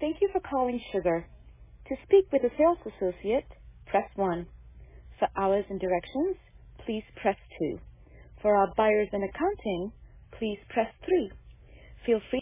Thank you for calling Sugar. To speak with a sales associate, press 1. For hours and directions, please press 2. For our buyers and accounting, please press 3. Feel free